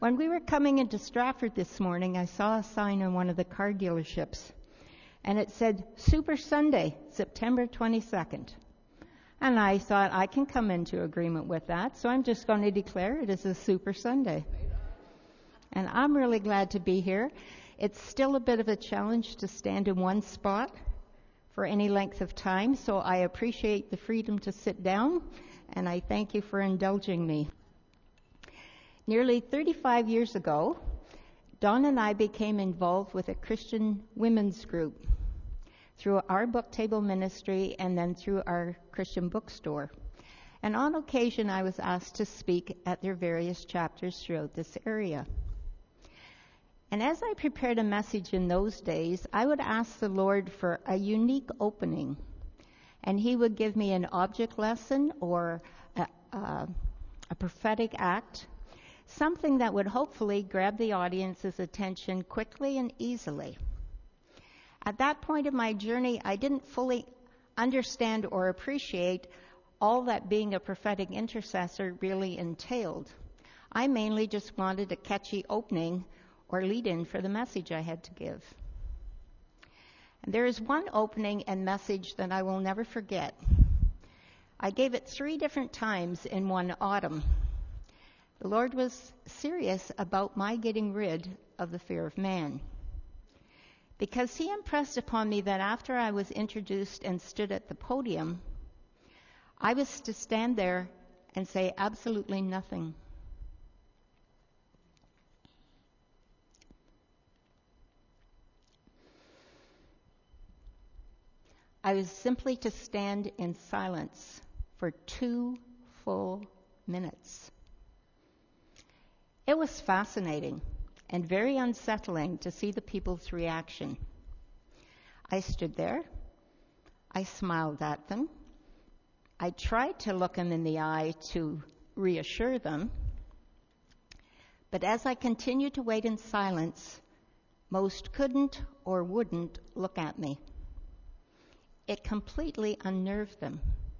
When we were coming into Stratford this morning, I saw a sign on one of the car dealerships, and it said, Super Sunday, September 22nd. And I thought, I can come into agreement with that, so I'm just going to declare it as a Super Sunday. And I'm really glad to be here. It's still a bit of a challenge to stand in one spot for any length of time, so I appreciate the freedom to sit down, and I thank you for indulging me. Nearly 35 years ago, Dawn and I became involved with a Christian women's group through our book table ministry and then through our Christian bookstore. And on occasion, I was asked to speak at their various chapters throughout this area. And as I prepared a message in those days, I would ask the Lord for a unique opening. And He would give me an object lesson or a prophetic act, something that would hopefully grab the audience's attention quickly and easily. At that point of my journey, I didn't fully understand or appreciate all that being a prophetic intercessor really entailed. I mainly just wanted a catchy opening or lead-in for the message I had to give. And there is one opening and message that I will never forget. I gave it 3 different times in one autumn. The Lord was serious about my getting rid of the fear of man, because He impressed upon me that after I was introduced and stood at the podium, I was to stand there and say absolutely nothing. I was simply to stand in silence for 2 full minutes. It was fascinating and very unsettling to see the people's reaction. I stood there. I smiled at them. I tried to look them in the eye to reassure them. But as I continued to wait in silence, most couldn't or wouldn't look at me. It completely unnerved them.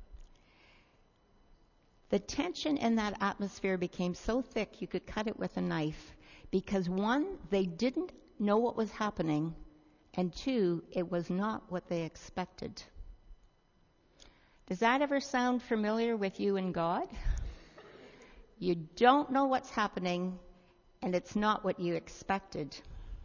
The tension in that atmosphere became so thick you could cut it with a knife because 1, they didn't know what was happening, and 2, it was not what they expected. Does that ever sound familiar with you and God? You don't know what's happening, and it's not what you expected.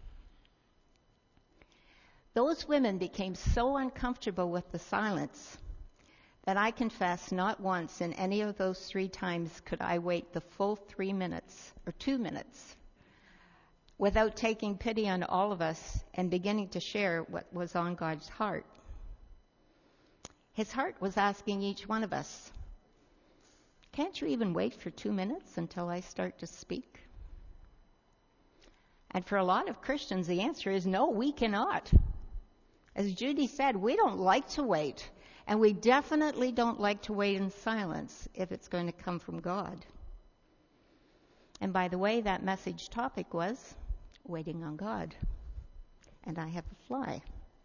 Those women became so uncomfortable with the silence that I confess not once in any of those 3 times could I wait the full 3 minutes or 2 minutes without taking pity on all of us and beginning to share what was on God's heart. His heart was asking each one of us, can't you even wait for 2 minutes until I start to speak? And for a lot of Christians, the answer is no, we cannot. As Judy said, we don't like to wait. And we definitely don't like to wait in silence if it's going to come from God. And by the way, that message topic was waiting on God. And I have a fly.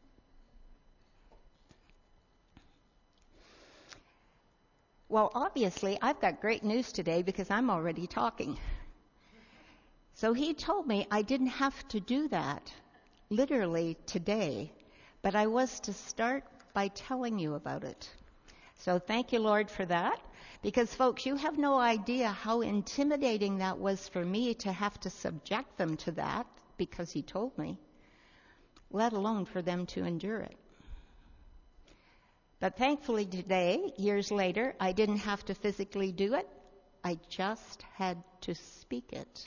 Well, obviously, I've got great news today because I'm already talking. So He told me I didn't have to do that literally today, but I was to start by telling you about it. So thank you, Lord, for that. Because, folks, you have no idea how intimidating that was for me to have to subject them to that because He told me, let alone for them to endure it. But thankfully today, years later, I didn't have to physically do it. I just had to speak it.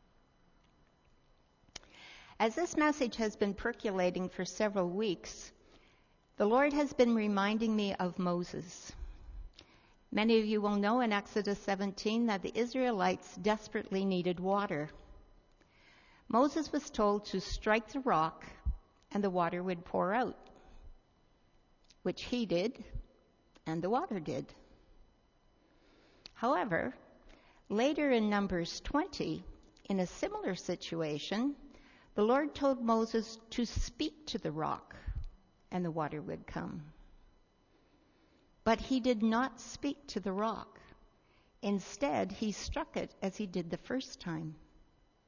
As this message has been percolating for several weeks, the Lord has been reminding me of Moses. Many of you will know in Exodus 17 that the Israelites desperately needed water. Moses was told to strike the rock and the water would pour out, which he did and the water did. However, later in Numbers 20, in a similar situation, the Lord told Moses to speak to the rock and the water would come. But he did not speak to the rock. Instead, he struck it as he did the first time.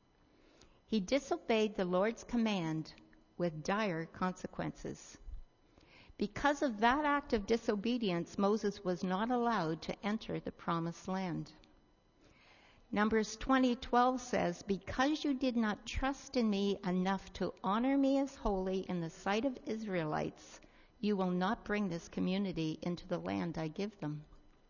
He disobeyed the Lord's command with dire consequences. Because of that act of disobedience, Moses was not allowed to enter the promised land. Numbers 20:12 says, "Because you did not trust in me enough to honor me as holy in the sight of Israelites, you will not bring this community into the land I give them."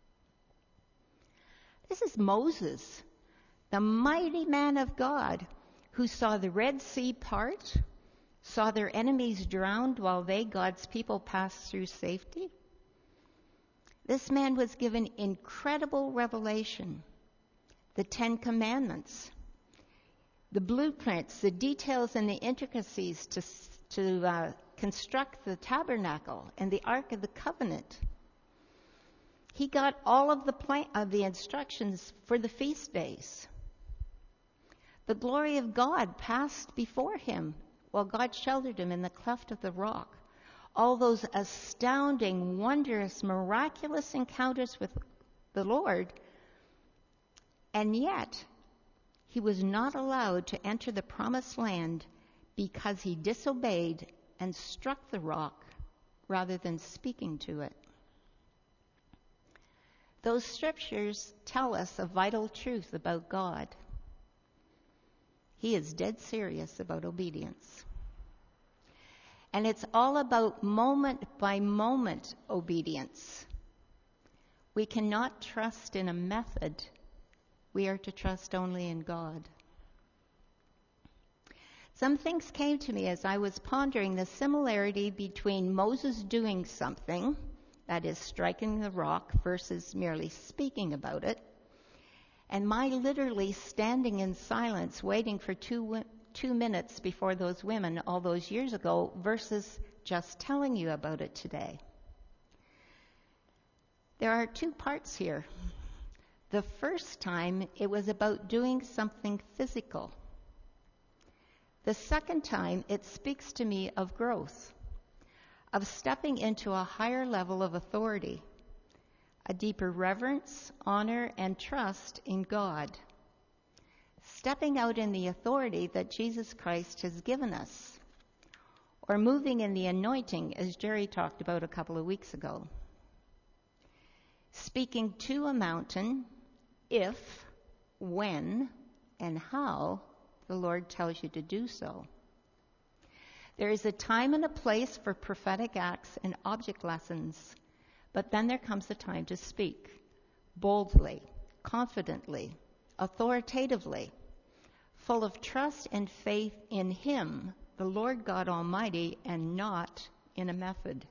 This is Moses, the mighty man of God, who saw the Red Sea part, saw their enemies drowned while they, God's people, passed through safety. This man was given incredible revelation, the 10 Commandments, the blueprints, the details and the intricacies to construct the tabernacle and the Ark of the Covenant. He got all of the instructions for the feast days. The glory of God passed before him while God sheltered him in the cleft of the rock. All those astounding, wondrous, miraculous encounters with the Lord, and yet he was not allowed to enter the promised land because he disobeyed and struck the rock rather than speaking to it. Those scriptures tell us a vital truth about God. He is dead serious about obedience. And it's all about moment by moment obedience. We cannot trust in a method. We are to trust only in God. Some things came to me as I was pondering the similarity between Moses doing something, that is, striking the rock, versus merely speaking about it, and my literally standing in silence waiting for 2 minutes before those women all those years ago versus just telling you about it today. There are 2 parts here. The first time, it was about doing something physical. The second time, it speaks to me of growth, of stepping into a higher level of authority, a deeper reverence, honor, and trust in God. Stepping out in the authority that Jesus Christ has given us, or moving in the anointing, as Jerry talked about a couple of weeks ago. Speaking to a mountain if, when, and how the Lord tells you to do so. There is a time and a place for prophetic acts and object lessons, but then there comes a time to speak boldly, confidently, authoritatively, full of trust and faith in Him, the Lord God Almighty, and not in a method.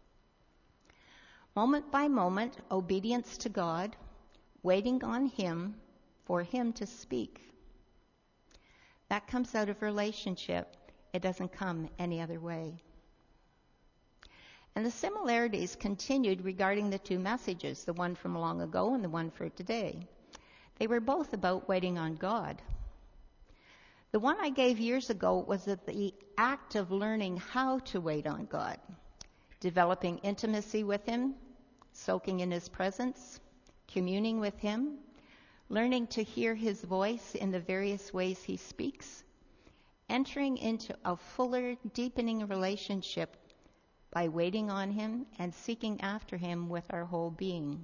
Moment by moment, obedience to God, waiting on Him for Him to speak. That comes out of relationship. It doesn't come any other way. And the similarities continued regarding the 2 messages, the one from long ago and the one for today. They were both about waiting on God. The one I gave years ago was the act of learning how to wait on God, developing intimacy with Him, soaking in His presence, communing with Him, learning to hear His voice in the various ways He speaks, entering into a fuller, deepening relationship by waiting on Him and seeking after Him with our whole being.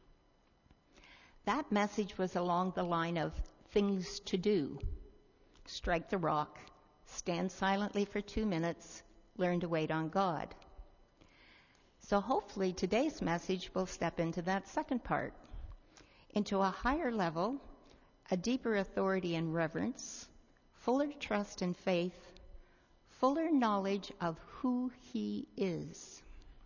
That message was along the line of things to do. Strike the rock, stand silently for 2 minutes, learn to wait on God. So hopefully today's message will step into that second part, into a higher level, a deeper authority and reverence, fuller trust and faith, fuller knowledge of who He is.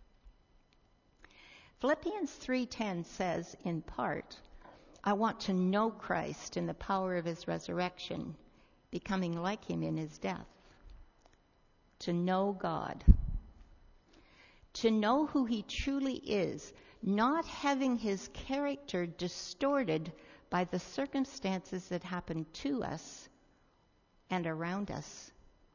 Philippians 3:10 says, in part, I want to know Christ in the power of His resurrection, becoming like Him in His death. To know God. To know who He truly is, not having His character distorted by the circumstances that happen to us and around us.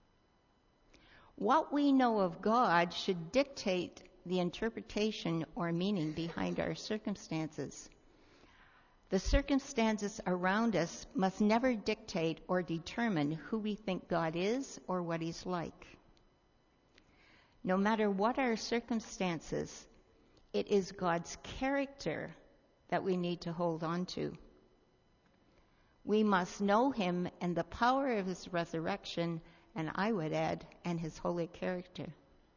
What we know of God should dictate the interpretation or meaning behind our circumstances. The circumstances around us must never dictate or determine who we think God is or what He's like. No matter what our circumstances, it is God's character that we need to hold on to. We must know Him and the power of His resurrection, and I would add, and His holy character.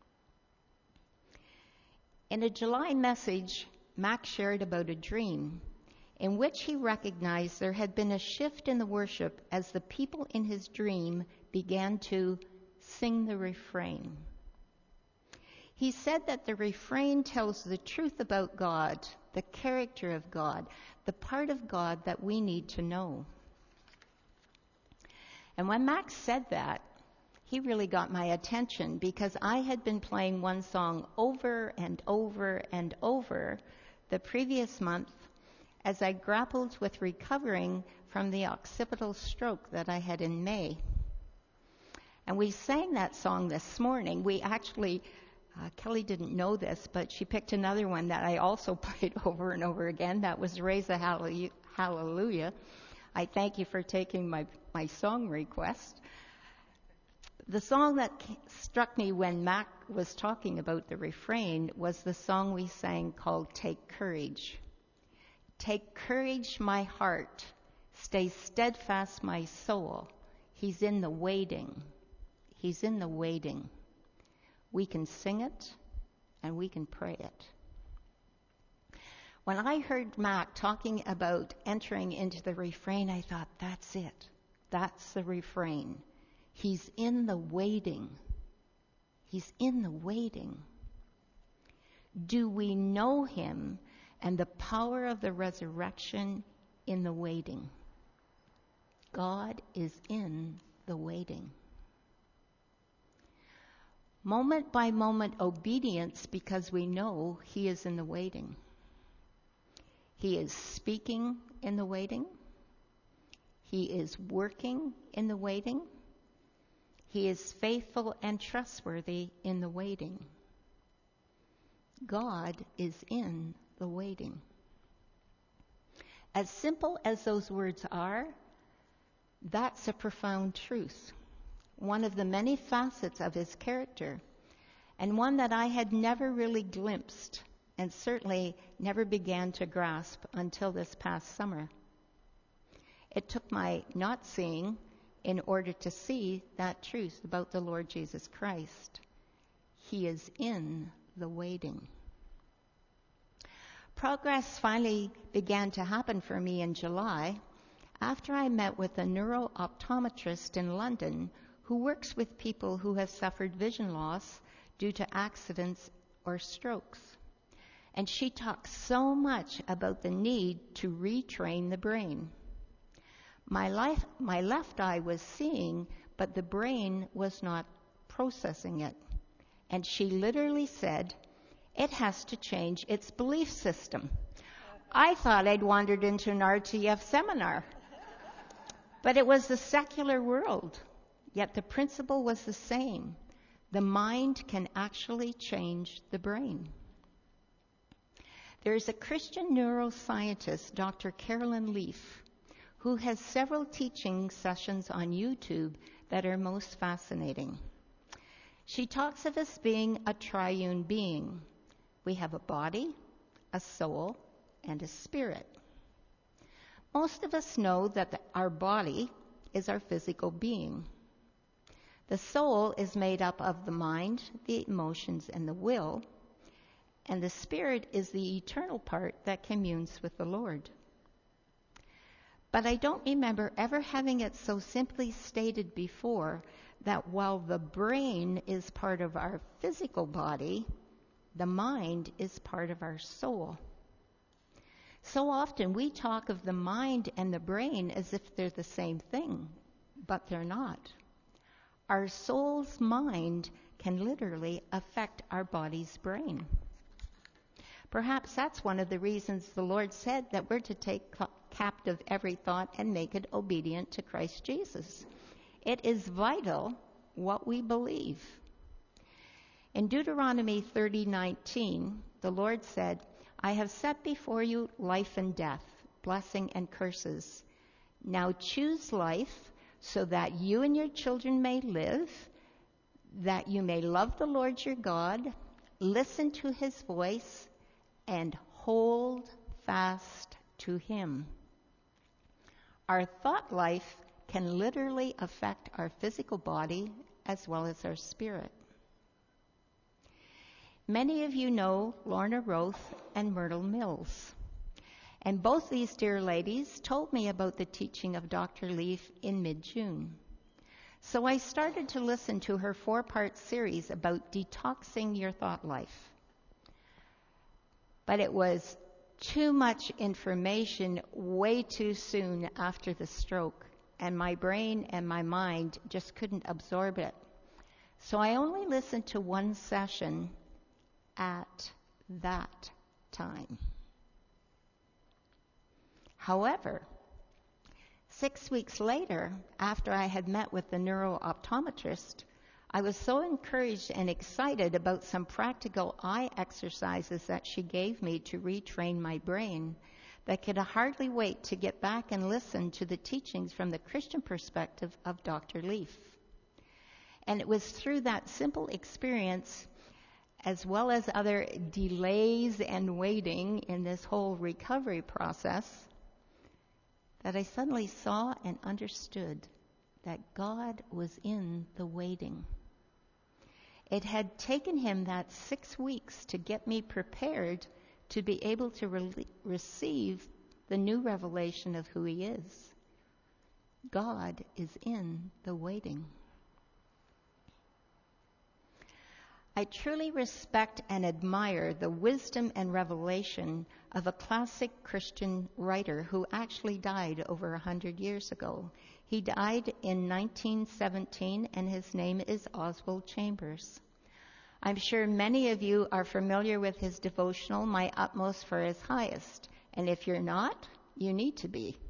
In a July message, Max shared about a dream in which he recognized there had been a shift in the worship as the people in his dream began to sing the refrain. He said that the refrain tells the truth about God, the character of God, the part of God that we need to know. And when Max said that, he really got my attention because I had been playing one song over and over and over the previous month as I grappled with recovering from the occipital stroke that I had in May. And we sang that song this morning. We actually, Kelly didn't know this, but she picked another one that I also played over and over again. That was Raise a Hallelujah. I thank you for taking my song request. The song that struck me when Mac was talking about the refrain was the song we sang called Take Courage. Take courage, my heart. Stay steadfast, my soul. He's in the waiting. He's in the waiting. We can sing it and we can pray it. When I heard Mac talking about entering into the refrain, I thought, that's it. That's the refrain. He's in the waiting. He's in the waiting. Do we know Him and the power of the resurrection in the waiting? God is in the waiting. Moment by moment obedience because we know He is in the waiting. He is speaking in the waiting. He is working in the waiting. He is faithful and trustworthy in the waiting. God is in the waiting. As simple as those words are, that's a profound truth. One of the many facets of His character, and one that I had never really glimpsed and certainly never began to grasp until this past summer. It took my not seeing in order to see that truth about the Lord Jesus Christ. He is in the waiting. Progress finally began to happen for me in July after I met with a neuro-optometrist in London who works with people who have suffered vision loss due to accidents or strokes. And she talks so much about the need to retrain the brain. My left eye was seeing, but the brain was not processing it. And she literally said, it has to change its belief system. I thought I'd wandered into an RTF seminar. But it was the secular world. Yet the principle was the same. The mind can actually change the brain. There is a Christian neuroscientist, Dr. Carolyn Leaf, who has several teaching sessions on YouTube that are most fascinating. She talks of us being a triune being. We have a body, a soul, and a spirit. Most of us know that our body is our physical being. The soul is made up of the mind, the emotions, and the will, and the spirit is the eternal part that communes with the Lord. But I don't remember ever having it so simply stated before that while the brain is part of our physical body, the mind is part of our soul. So often we talk of the mind and the brain as if they're the same thing, but they're not. Our soul's mind can literally affect our body's brain. Perhaps that's one of the reasons the Lord said that we're to take captive every thought and make it obedient to Christ Jesus. It is vital what we believe. In Deuteronomy 30:19, the Lord said, I have set before you life and death, blessing and curses. Now choose life so that you and your children may live, that you may love the Lord your God, listen to his voice, and hold fast to him. Our thought life can literally affect our physical body as well as our spirit. Many of you know Lorna Roth and Myrtle Mills. And both these dear ladies told me about the teaching of Dr. Leaf in mid-June. So I started to listen to her 4-part series about detoxing your thought life. But it was too much information way too soon after the stroke, and my brain and my mind just couldn't absorb it. So I only listened to one session at that time. However, 6 weeks later, after I had met with the neuro-optometrist, I was so encouraged and excited about some practical eye exercises that she gave me to retrain my brain that I could hardly wait to get back and listen to the teachings from the Christian perspective of Dr. Leaf. And it was through that simple experience, as well as other delays and waiting in this whole recovery process, that I suddenly saw and understood that God was in the waiting. It had taken him that 6 weeks to get me prepared to be able to receive the new revelation of who he is. God is in the waiting. I truly respect and admire the wisdom and revelation of a classic Christian writer who actually died over 100 years ago. He died in 1917, and his name is Oswald Chambers. I'm sure many of you are familiar with his devotional, My Utmost for His Highest. And if you're not, you need to be.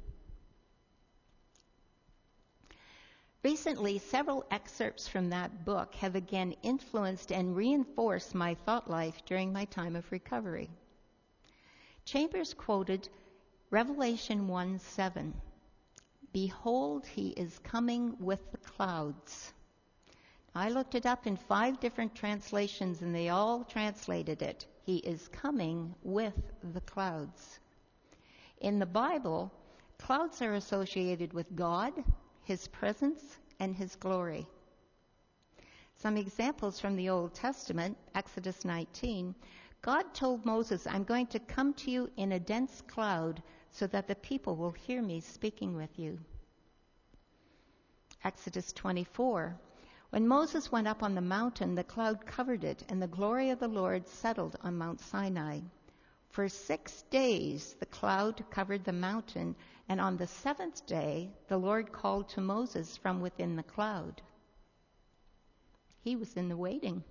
Recently, several excerpts from that book have again influenced and reinforced my thought life during my time of recovery. Chambers quoted Revelation 1:7. Behold, he is coming with the clouds. I looked it up in 5 different translations, and they all translated it. He is coming with the clouds. In the Bible, clouds are associated with God, his presence, and his glory. Some examples from the Old Testament, Exodus 19. God told Moses, I'm going to come to you in a dense cloud so that the people will hear me speaking with you. Exodus 24. When Moses went up on the mountain, the cloud covered it, and the glory of the Lord settled on Mount Sinai. For 6 days the cloud covered the mountain, and on the 7th day the Lord called to Moses from within the cloud. He was in the waiting.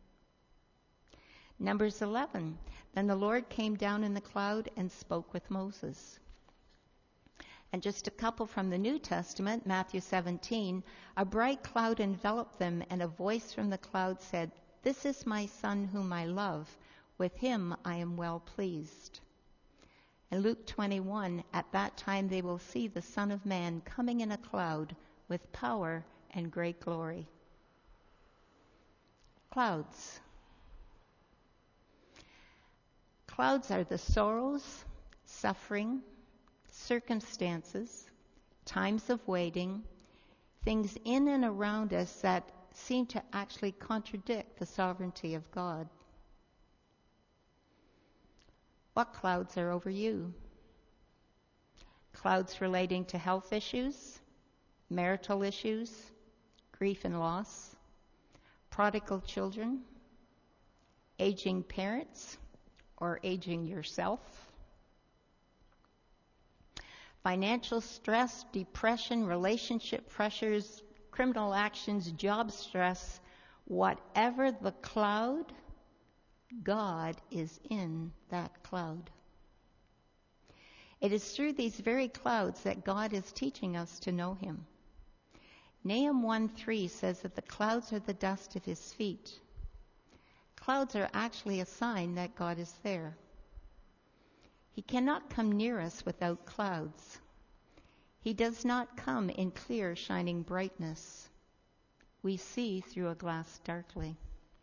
Numbers 11. Then the Lord came down in the cloud and spoke with Moses. And just a couple from the New Testament, Matthew 17, a bright cloud enveloped them, and a voice from the cloud said, This is my Son whom I love. With him I am well pleased. And Luke 21, at that time they will see the Son of Man coming in a cloud with power and great glory. Clouds. Clouds are the sorrows, suffering, circumstances, times of waiting, things in and around us that seem to actually contradict the sovereignty of God. What clouds are over you? Clouds relating to health issues, marital issues, grief and loss, prodigal children, aging parents, or aging yourself, financial stress, depression, relationship pressures, criminal actions, job stress, whatever the cloud, God is in that cloud. It is through these very clouds that God is teaching us to know him. Nahum 1:3 says that the clouds are the dust of his feet. Clouds are actually a sign that God is there. He cannot come near us without clouds. He does not come in clear, shining brightness. We see through a glass darkly.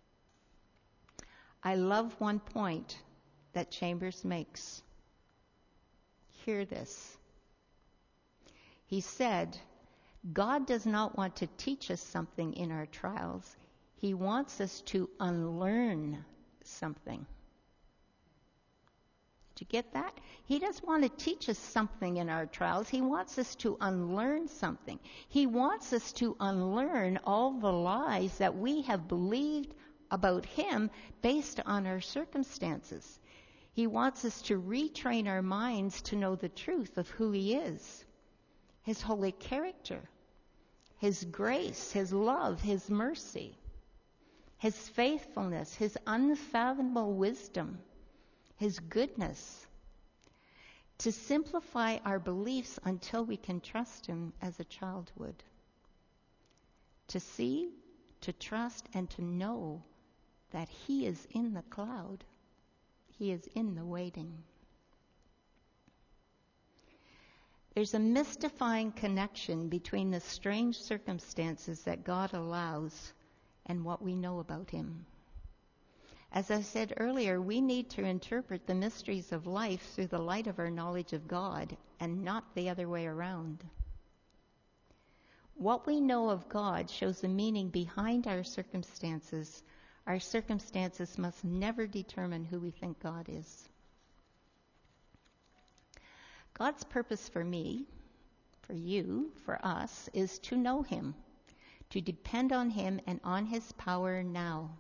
I love one point that Chambers makes. Hear this. He said, God does not want to teach us something in our trials. He wants us to unlearn something. Did you get that? He doesn't want to teach us something in our trials. He wants us to unlearn something. He wants us to unlearn all the lies that we have believed about him based on our circumstances. He wants us to retrain our minds to know the truth of who he is, his holy character, his grace, his love, his mercy, his faithfulness, his unfathomable wisdom, his goodness, to simplify our beliefs until we can trust him as a child would. To see, to trust, and to know that he is in the cloud. He is in the waiting. There's a mystifying connection between the strange circumstances that God allows and what we know about him. As I said earlier, we need to interpret the mysteries of life through the light of our knowledge of God and not the other way around. What we know of God shows the meaning behind our circumstances. Our circumstances must never determine who we think God is. God's purpose for me, for you, for us, is to know him, to depend on him and on his power now.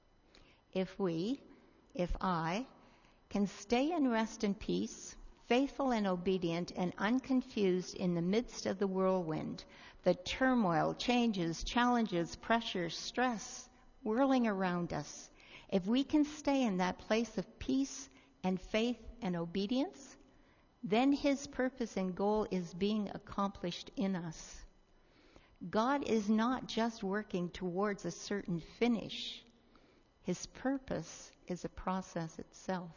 If I, can stay and rest in peace, faithful and obedient and unconfused in the midst of the whirlwind, the turmoil, changes, challenges, pressure, stress whirling around us, if we can stay in that place of peace and faith and obedience, then his purpose and goal is being accomplished in us. God is not just working towards a certain finish. His purpose is a process itself.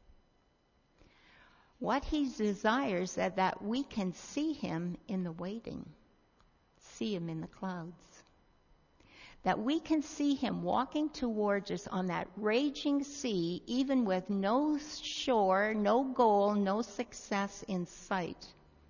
What he desires is that we can see him in the waiting, see him in the clouds. That we can see him walking towards us on that raging sea, even with no shore, no goal, no success in sight.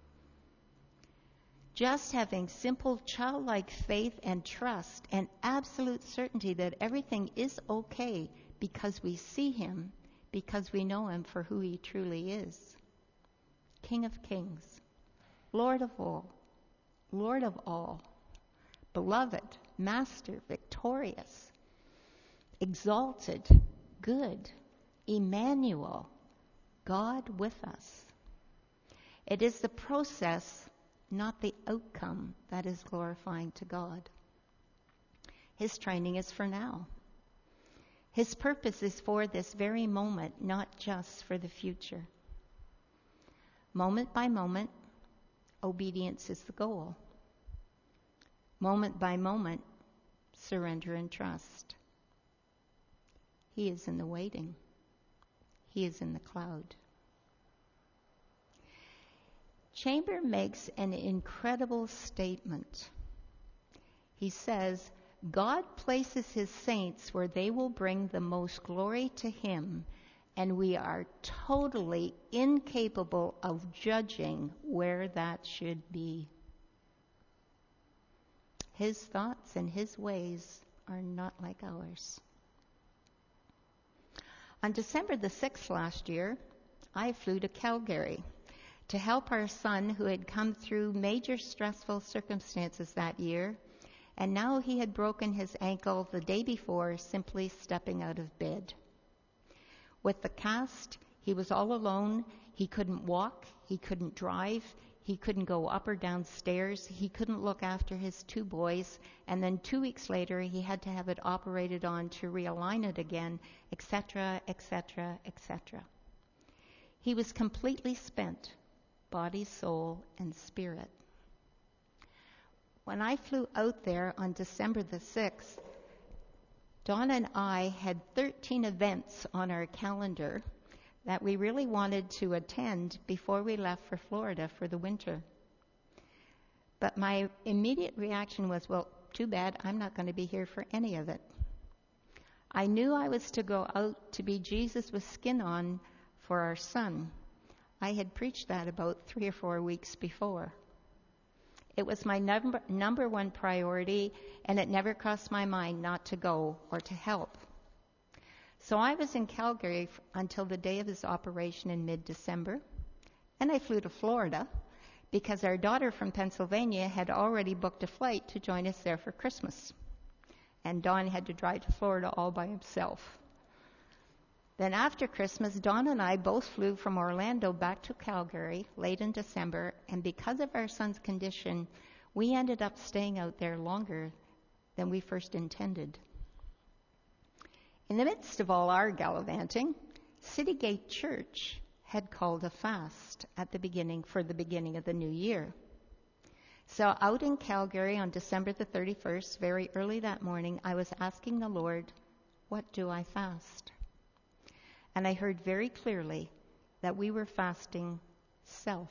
Just having simple childlike faith and trust and absolute certainty that everything is okay because we see him, because we know him for who he truly is. King of kings, Lord of all, beloved, master, victorious, exalted, good, Emmanuel, God with us. It is the process, not the outcome, that is glorifying to God. His training is for now. His purpose is for this very moment, not just for the future. Moment by moment, obedience is the goal. Moment by moment, surrender and trust. He is in the waiting. He is in the cloud. Chamber makes an incredible statement. He says, God places his saints where they will bring the most glory to him, and we are totally incapable of judging where that should be. His thoughts and his ways are not like ours. On December the 6th last year, I flew to Calgary to help our son who had come through major stressful circumstances that year, and now he had broken his ankle the day before simply stepping out of bed. With the cast, he was all alone. He couldn't walk. He couldn't drive. He couldn't go up or down stairs. He couldn't look after his two boys. And then 2 weeks later, he had to have it operated on to realign it again, etc., etc., etc. He was completely spent, body, soul, and spirit. When I flew out there on December the 6th, Donna and I had 13 events on our calendar that we really wanted to attend before we left for Florida for the winter. But my immediate reaction was, well, too bad, I'm not going to be here for any of it. I knew I was to go out to be Jesus with skin on for our son. I had preached that about 3 or 4 weeks before. It was my number one priority, and it never crossed my mind not to go or to help. So I was in Calgary until the day of his operation in mid-December, and I flew to Florida because our daughter from Pennsylvania had already booked a flight to join us there for Christmas. And Don had to drive to Florida all by himself. Then after Christmas, Don and I both flew from Orlando back to Calgary late in December, and because of our son's condition, we ended up staying out there longer than we first intended. In the midst of all our gallivanting, City Gate Church had called a fast for the beginning of the new year. So out in Calgary on December the 31st, very early that morning, I was asking the Lord, what do I fast? And I heard very clearly that we were fasting self.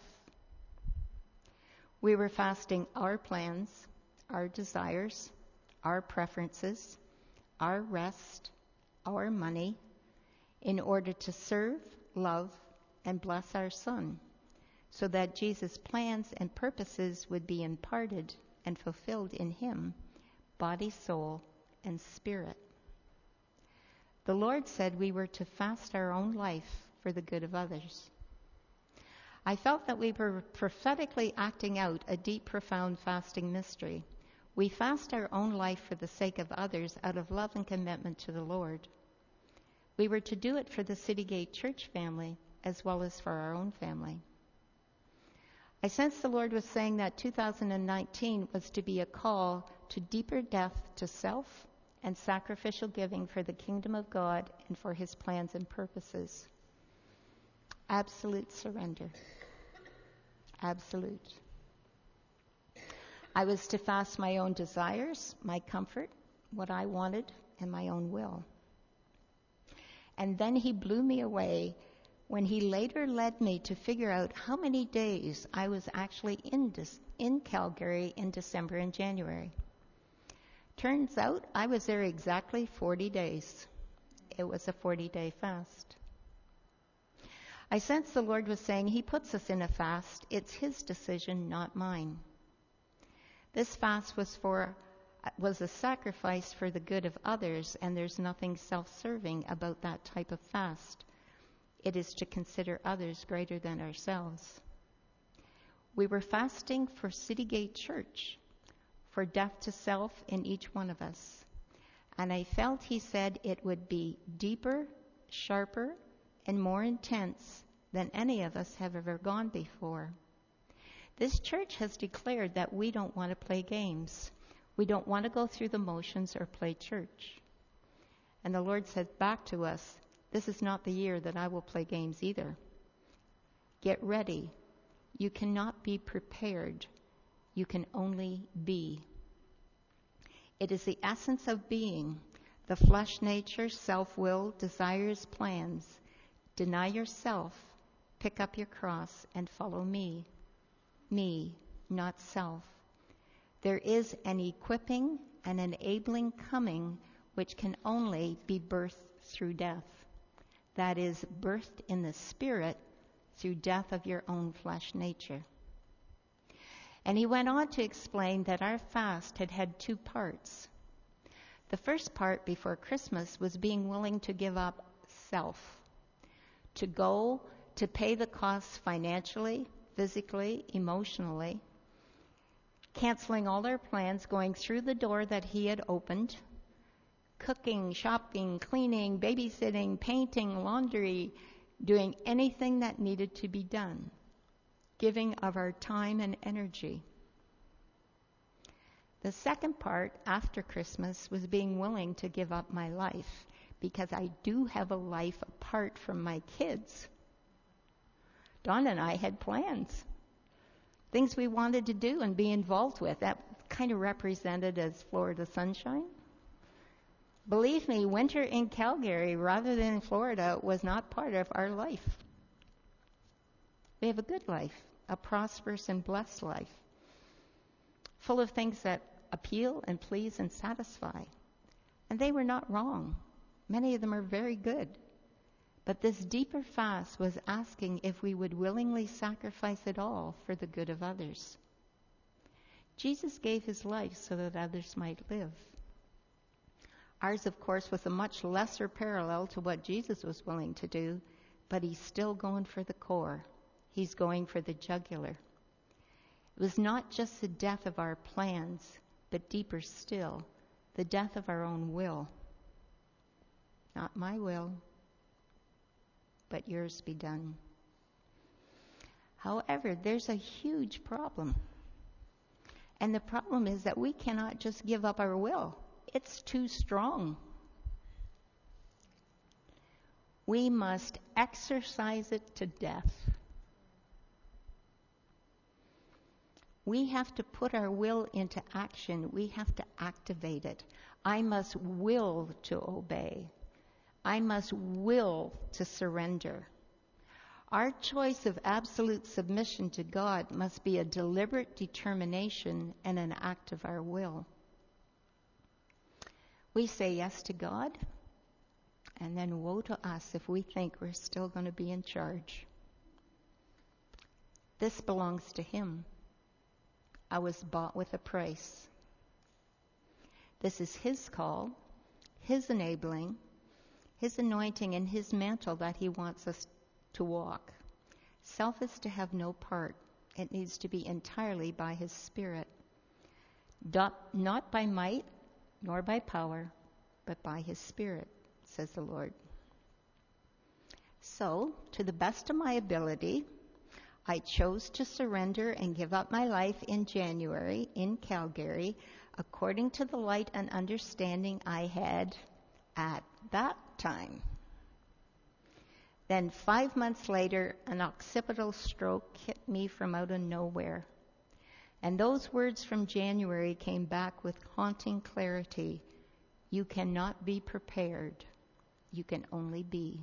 We were fasting our plans, our desires, our preferences, our rest, our money, in order to serve, love, and bless our son, so that Jesus' plans and purposes would be imparted and fulfilled in him, body, soul, and spirit. The Lord said we were to fast our own life for the good of others. I felt that we were prophetically acting out a deep, profound fasting mystery. We fast our own life for the sake of others out of love and commitment to the Lord. We were to do it for the City Gate Church family as well as for our own family. I sensed the Lord was saying that 2019 was to be a call to deeper death to self and sacrificial giving for the kingdom of God and for his plans and purposes. Absolute surrender. Absolute. I was to fast my own desires, my comfort, what I wanted, and my own will. And then he blew me away when he later led me to figure out how many days I was actually in Calgary in December and January. Turns out I was there exactly 40 days. It was a 40-day fast. I sensed the Lord was saying he puts us in a fast. It's his decision, not mine. This fast was a sacrifice for the good of others, and there's nothing self-serving about that type of fast. It is to consider others greater than ourselves. We were fasting for City Gate Church, for death to self in each one of us. And I felt he said it would be deeper, sharper, and more intense than any of us have ever gone before. This church has declared that we don't want to play games. We don't want to go through the motions or play church. And the Lord said back to us, this is not the year that I will play games either. Get ready. You cannot be prepared. You can only be. It is the essence of being, the flesh nature, self-will, desires, plans. Deny yourself, pick up your cross, and follow me. Me, not self. There is an equipping and enabling coming which can only be birthed through death. That is, birthed in the Spirit through death of your own flesh nature. And he went on to explain that our fast had 2 parts. The first part before Christmas was being willing to give up self, to go to pay the costs financially, physically, emotionally, canceling all our plans, going through the door that he had opened, cooking, shopping, cleaning, babysitting, painting, laundry, doing anything that needed to be done, giving of our time and energy. The second part after Christmas was being willing to give up my life, because I do have a life apart from my kids. Don and I had plans, things we wanted to do and be involved with. That kind of represented as Florida Sunshine. Believe me, winter in Calgary rather than in Florida was not part of our life. We have a good life, a prosperous and blessed life, full of things that appeal and please and satisfy. And they were not wrong. Many of them are very good. But this deeper fast was asking if we would willingly sacrifice it all for the good of others. Jesus gave his life so that others might live. Ours, of course, was a much lesser parallel to what Jesus was willing to do, but he's still going for the core. He's going for the jugular. It was not just the death of our plans, but deeper still, the death of our own will. Not my will, but yours be done. However, there's a huge problem. And the problem is that we cannot just give up our will. It's too strong. We must exercise it to death. We have to put our will into action. We have to activate it. I must will to obey. I must will to surrender. Our choice of absolute submission to God must be a deliberate determination and an act of our will. We say yes to God, and then woe to us if we think we're still going to be in charge. This belongs to him. I was bought with a price. This is his call, his enabling, his anointing, and his mantle that he wants us to walk. Self is to have no part. It needs to be entirely by his Spirit. Not by might, nor by power, but by his Spirit, says the Lord. So, to the best of my ability, I chose to surrender and give up my life in January in Calgary, according to the light and understanding I had at that time. Then 5 months later, an occipital stroke hit me from out of nowhere. And those words from January came back with haunting clarity. You cannot be prepared. You can only be.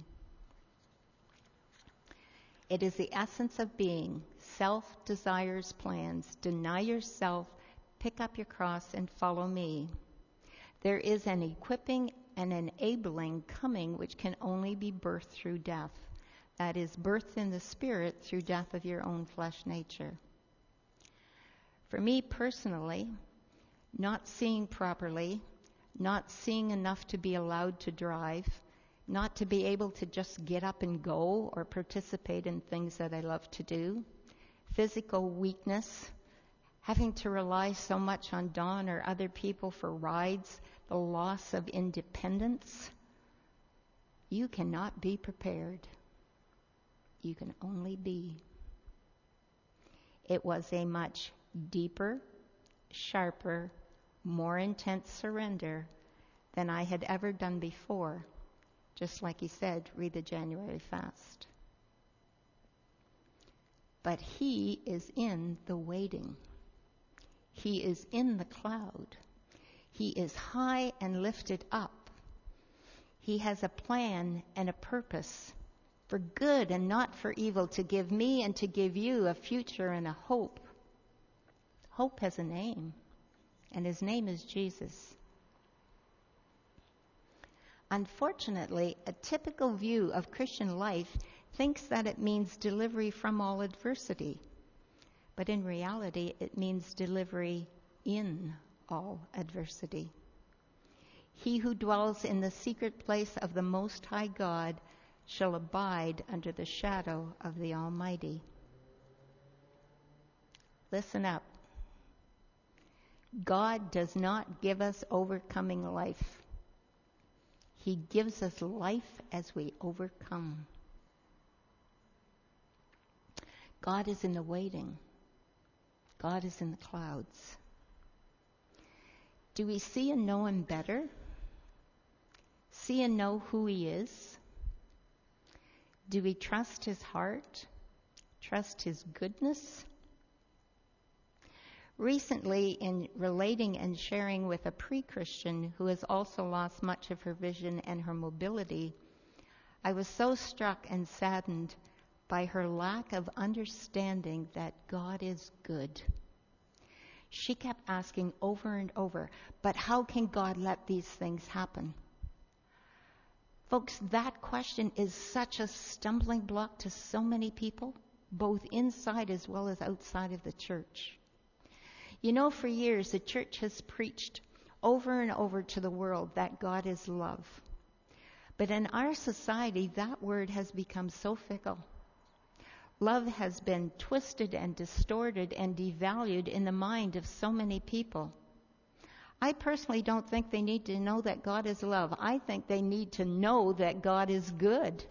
It is the essence of being. Self desires plans. Deny yourself, pick up your cross, and follow me. There is an equipping and enabling coming which can only be birthed through death. That is, birthed in the Spirit through death of your own flesh nature. For me personally, not seeing properly, not seeing enough to be allowed to drive, not to be able to just get up and go or participate in things that I love to do, physical weakness, having to rely so much on Dawn or other people for rides, the loss of independence. You cannot be prepared. You can only be. It was a much deeper, sharper, more intense surrender than I had ever done before. Just like he said, read the January fast. But he is in the waiting. He is in the cloud. He is high and lifted up. He has a plan and a purpose for good and not for evil, to give me and to give you a future and a hope. Hope has a name, and his name is Jesus. Unfortunately, a typical view of Christian life thinks that it means delivery from all adversity. But in reality, it means delivery in all adversity. He who dwells in the secret place of the Most High God shall abide under the shadow of the Almighty. Listen up. God does not give us overcoming life. He gives us life as we overcome. God is in the waiting. God is in the clouds. Do we see and know him better? See and know who he is? Do we trust his heart? Trust his goodness? Recently, in relating and sharing with a pre-Christian who has also lost much of her vision and her mobility, I was so struck and saddened by her lack of understanding that God is good. She kept asking over and over, but how can God let these things happen? Folks, that question is such a stumbling block to so many people, both inside as well as outside of the church. You know, for years, the church has preached over and over to the world that God is love. But in our society, that word has become so fickle. Love has been twisted and distorted and devalued in the mind of so many people. I personally don't think they need to know that God is love. I think they need to know that God is good.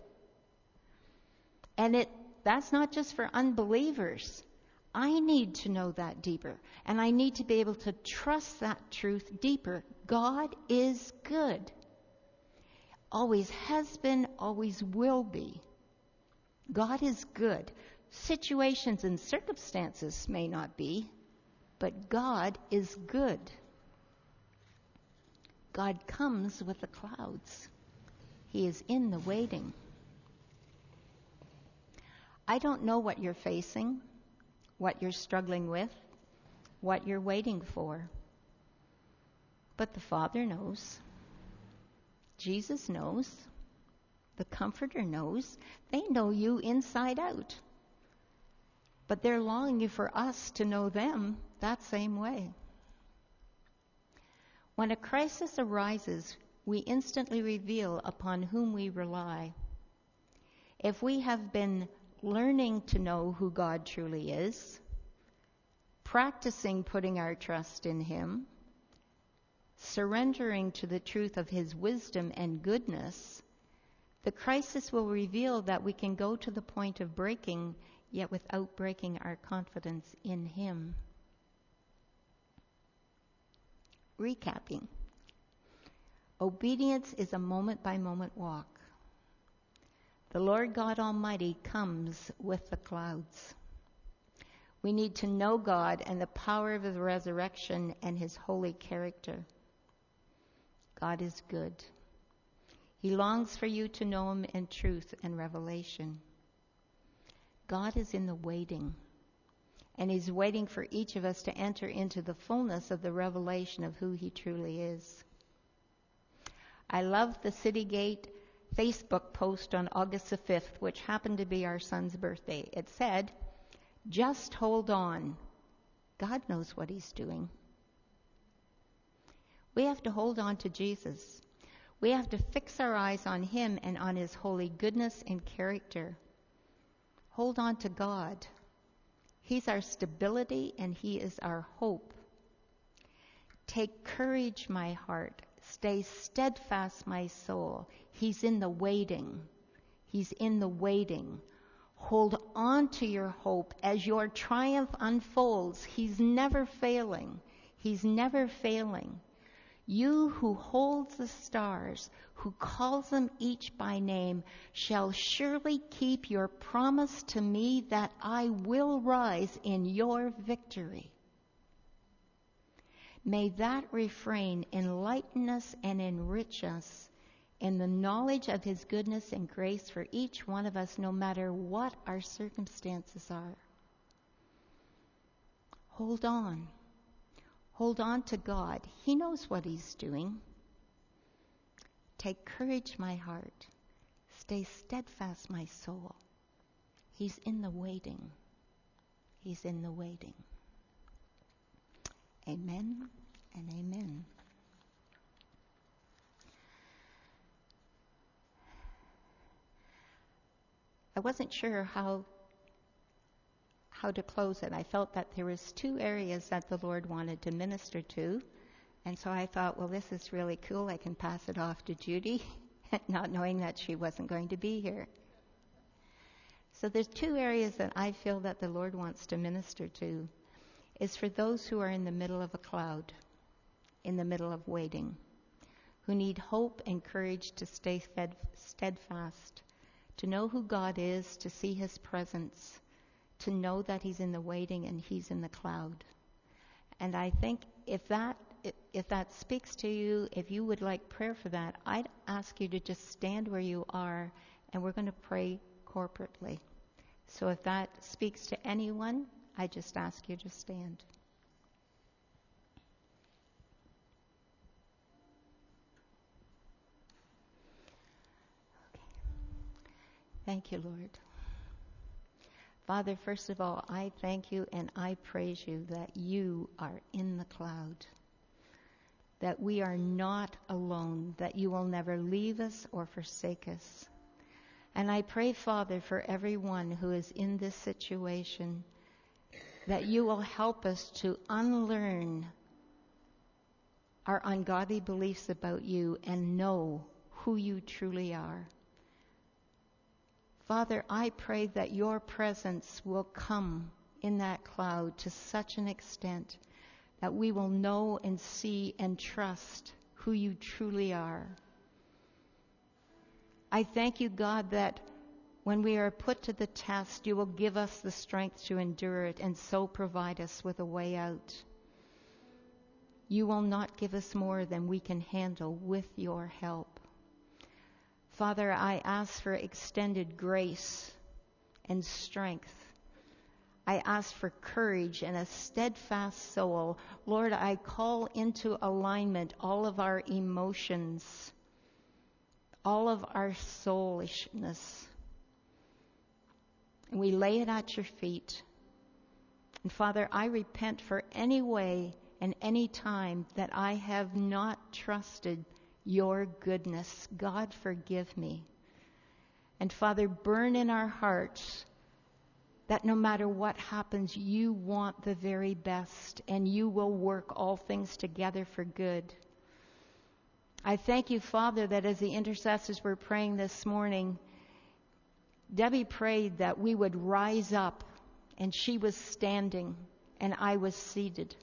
And that's not just for unbelievers. I need to know that deeper. And I need to be able to trust that truth deeper. God is good. Always has been, always will be. God is good. Situations and circumstances may not be, but God is good. God comes with the clouds. He is in the waiting. I don't know what you're facing, what you're struggling with, what you're waiting for. But the Father knows. Jesus knows. The Comforter knows. They know you inside out. But they're longing for us to know them that same way. When a crisis arises, we instantly reveal upon whom we rely. If we have been learning to know who God truly is, practicing putting our trust in Him, surrendering to the truth of His wisdom and goodness, the crisis will reveal that we can go to the point of breaking, yet without breaking our confidence in Him. Recapping. Obedience is a moment-by-moment walk. The Lord God Almighty comes with the clouds. We need to know God and the power of His resurrection and His holy character. God is good. He longs for you to know Him in truth and revelation. God is in the waiting, and He's waiting for each of us to enter into the fullness of the revelation of who He truly is. I love the Citygate Facebook post on August the 5th, which happened to be our son's birthday. It said, "Just hold on. God knows what He's doing." We have to hold on to Jesus. We have to fix our eyes on Him and on His holy goodness and character. Hold on to God. He's our stability and He is our hope. Take courage, my heart. Stay steadfast, my soul. He's in the waiting. He's in the waiting. Hold on to your hope as your triumph unfolds. He's never failing. He's never failing. You who holds the stars, who calls them each by name, shall surely keep your promise to me that I will rise in your victory. May that refrain enlighten us and enrich us in the knowledge of His goodness and grace for each one of us, no matter what our circumstances are. Hold on. Hold on to God. He knows what He's doing. Take courage, my heart. Stay steadfast, my soul. He's in the waiting. He's in the waiting. Amen and amen. I wasn't sure how to close it. I felt that there was two areas that the Lord wanted to minister to. And so I thought, well, this is really cool. I can pass it off to Judy, not knowing that she wasn't going to be here. So there's two areas that I feel that the Lord wants to minister to. Is for those who are in the middle of a cloud, in the middle of waiting, who need hope and courage to stay steadfast, to know who God is, to see His presence, to know that He's in the waiting and He's in the cloud. And I think if that speaks to you, if you would like prayer for that, I'd ask you to just stand where you are, and we're going to pray corporately. So if that speaks to anyone, I just ask you to stand. Okay. Thank you, Lord. Father, first of all, I thank you and I praise you that you are in the cloud, that we are not alone, that you will never leave us or forsake us. And I pray, Father, for everyone who is in this situation, that you will help us to unlearn our ungodly beliefs about you and know who you truly are. Father, I pray that your presence will come in that cloud to such an extent that we will know and see and trust who you truly are. I thank you, God, that when we are put to the test, you will give us the strength to endure it and so provide us with a way out. You will not give us more than we can handle with your help. Father, I ask for extended grace and strength. I ask for courage and a steadfast soul. Lord, I call into alignment all of our emotions, all of our soulishness. And we lay it at your feet. And Father, I repent for any way and any time that I have not trusted your goodness. God, forgive me. And Father, burn in our hearts that no matter what happens, you want the very best and you will work all things together for good. I thank you, Father, that as the intercessors were praying this morning, Debbie prayed that we would rise up, and she was standing and I was seated.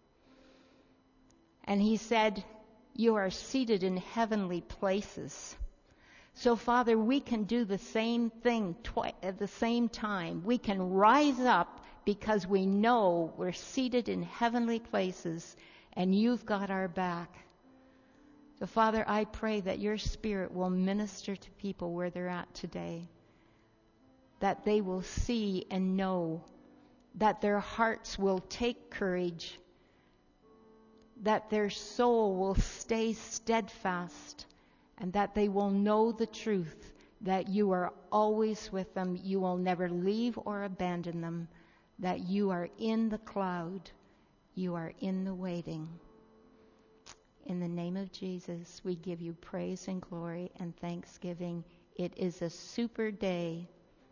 And he said, you are seated in heavenly places. So, Father, we can do the same thing at the same time. We can rise up because we know we're seated in heavenly places and you've got our back. So, Father, I pray that your Spirit will minister to people where they're at today, that they will see and know, that their hearts will take courage, that their soul will stay steadfast, and that they will know the truth, that you are always with them, you will never leave or abandon them, that you are in the cloud, you are in the waiting. In the name of Jesus, we give you praise and glory and thanksgiving. It is a super day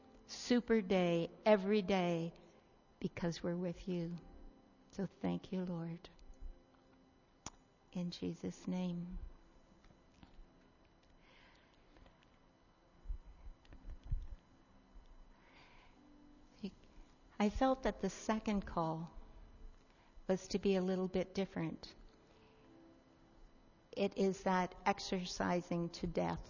every day because we're with you. So thank you, Lord. In Jesus' name. I felt that the second call was to be a little bit different. It is that exercising to death,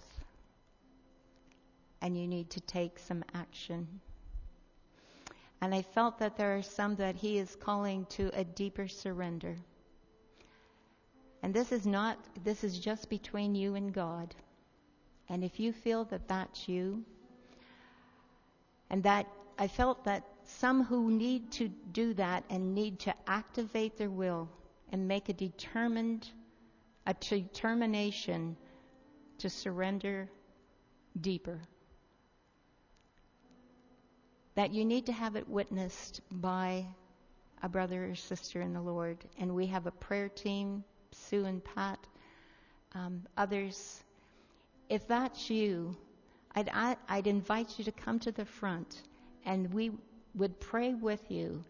and you need to take some action. And I felt that there are some that he is calling to a deeper surrender. And this is just between you and God. And if you feel that that's you, and that I felt that some who need to do that and need to activate their will and make a determination to surrender deeper, that you need to have it witnessed by a brother or sister in the Lord. And we have a prayer team, Sue and Pat, others. If that's you, I'd invite you to come to the front, and we would pray with you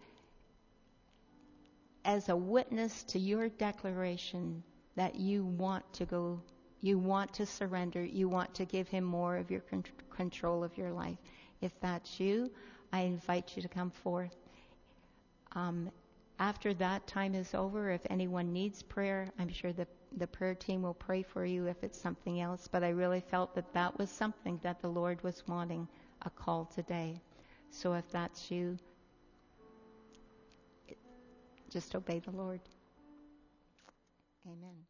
as a witness to your declaration that you want to go, you want to surrender, you want to give him more of your control of your life. If that's you, I invite you to come forth. After that time is over, if anyone needs prayer, I'm sure the prayer team will pray for you if it's something else. But I really felt that was something that the Lord was wanting, a call today. So if that's you, Just obey the Lord. Amen.